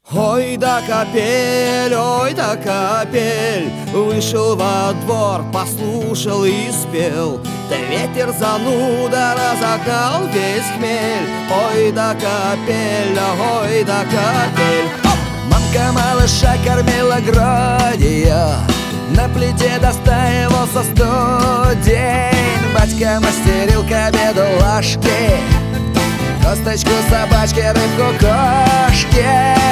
Ой да капель, вышел во двор, послушал и спел. Да ветер зануда разогнал весь хмель. Ой да капель. Мамка малыша кормила грудью, на плите достаивал со студень. Батька мастерил к обеду ложки, косточку собачки, рыбку кошки.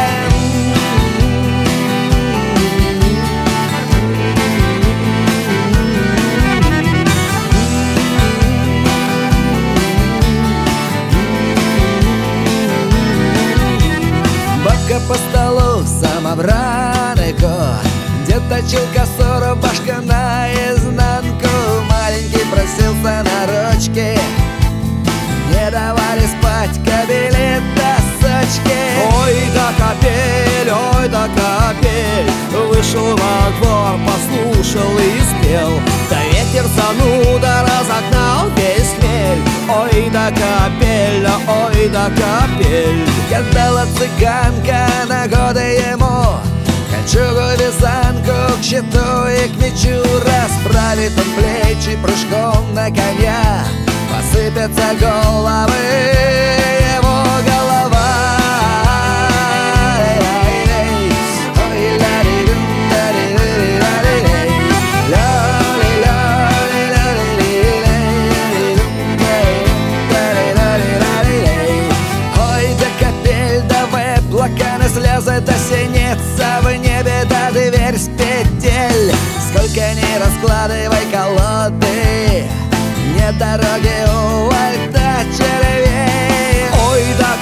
Бабка по столу самобранный кот, дед точил косу, рубашка наизнанку. Маленький просился на ручки, не давали спать кобели досочки. Ой да капель, вышел во двор, послушал и спел. Да ветер зануда разогнал весь хмель. Ой да капель. Гадала цыганка на годы ему, кольчугу, вязанку к щиту и к мечу. Расправит он плечи прыжком на коня, посыпятся головы его голова. Ой да капель, да выплаканы слезы, да синится в небе, да дверь с петель. Сколько ни раскладывай колоды, нет дороги у альта червей. Ой да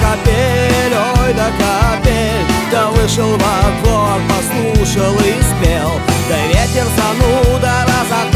капель, да вышел во двор, послушал и спел. Да ветер зануда разогнал